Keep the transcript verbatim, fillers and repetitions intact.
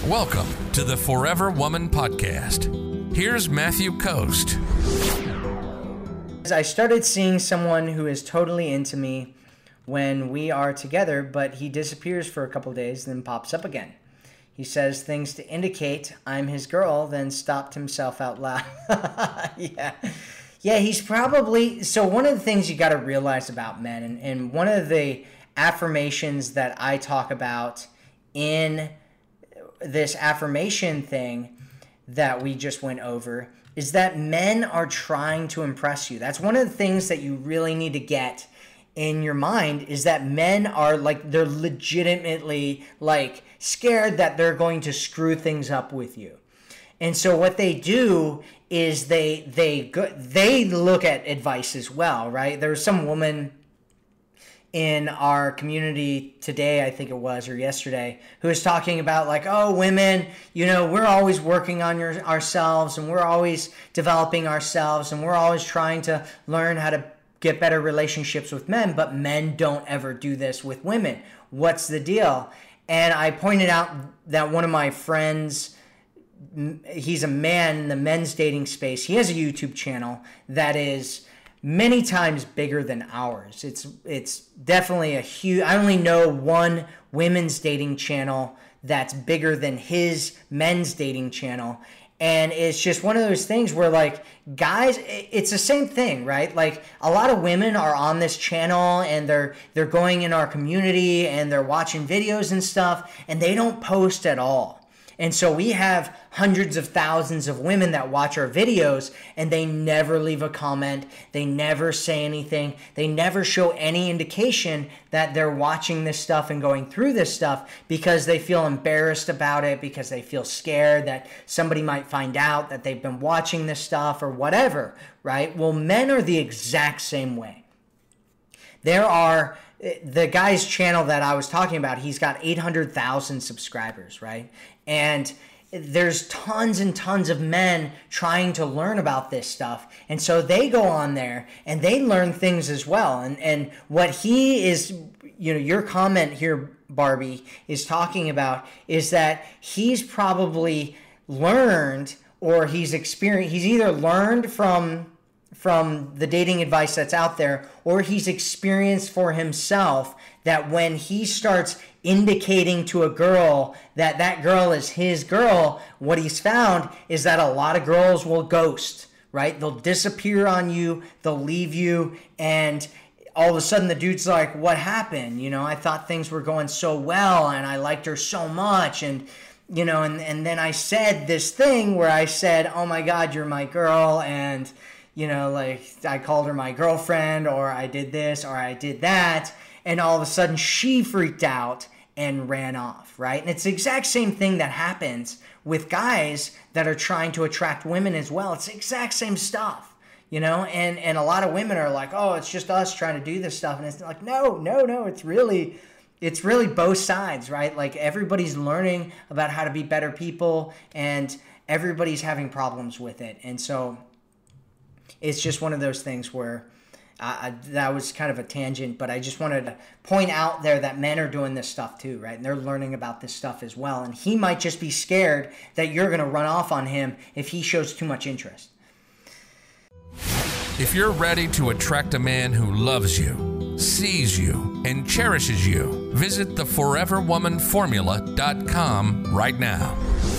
Welcome to the Forever Woman Podcast. Here's Matthew Coast. I started seeing someone who is totally into me when we are together, but he disappears for a couple days, then pops up again. He says things to indicate I'm his girl, then stopped himself out loud. yeah. Yeah, he's probably... So one of the things you got to realize about men, and, and one of the affirmations that I talk about in this affirmation thing that we just went over is that men are trying to impress you. That's one of the things that you really need to get in your mind, is that men are like, they're legitimately like scared that they're going to screw things up with you. And so what they do is they they go, they look at advice as well, right? There was some woman in our community today, I think it was, or yesterday, who was talking about like, oh, women, you know, we're always working on your, ourselves, and we're always developing ourselves, and we're always trying to learn how to get better relationships with men, but men don't ever do this with women. What's the deal? And I pointed out that one of my friends, he's a man in the men's dating space. He has a YouTube channel that is many times bigger than ours. It's it's definitely a huge... I only know one women's dating channel that's bigger than his men's dating channel. And it's just one of those things where, like, guys, it's the same thing, right? Like, a lot of women are on this channel, and they're they're going in our community, and they're watching videos and stuff, and they don't post at all. And so we have hundreds of thousands of women that watch our videos, and they never leave a comment. They never say anything. They never show any indication that they're watching this stuff and going through this stuff, because they feel embarrassed about it, because they feel scared that somebody might find out that they've been watching this stuff or whatever, right? Well, men are the exact same way. There are... The guy's channel that I was talking about, he's got eight hundred thousand subscribers, right? And there's tons and tons of men trying to learn about this stuff. And so they go on there and they learn things as well. And and what he is, you know, your comment here, Barbie, is talking about is that he's probably learned, or he's experienced, he's either learned from... from the dating advice that's out there, or he's experienced for himself that when he starts indicating to a girl that that girl is his girl, what he's found is that a lot of girls will ghost, right? They'll disappear on you, they'll leave you, and all of a sudden the dude's like, what happened? You know, I thought things were going so well, and I liked her so much, and you know, and, and then I said this thing where I said, oh my God, you're my girl, and you know, like I called her my girlfriend, or I did this, or I did that. And all of a sudden she freaked out and ran off, right? And it's the exact same thing that happens with guys that are trying to attract women as well. It's the exact same stuff, you know? And, and a lot of women are like, oh, it's just us trying to do this stuff. And it's like, no, no, no, it's really... It's really both sides, right? Like everybody's learning about how to be better people, and everybody's having problems with it. And so... it's just one of those things where uh, that was kind of a tangent, but I just wanted to point out there that men are doing this stuff too, right? And they're learning about this stuff as well. And he might just be scared that you're going to run off on him if he shows too much interest. If you're ready to attract a man who loves you, sees you, and cherishes you, visit the forever woman formula dot com right now.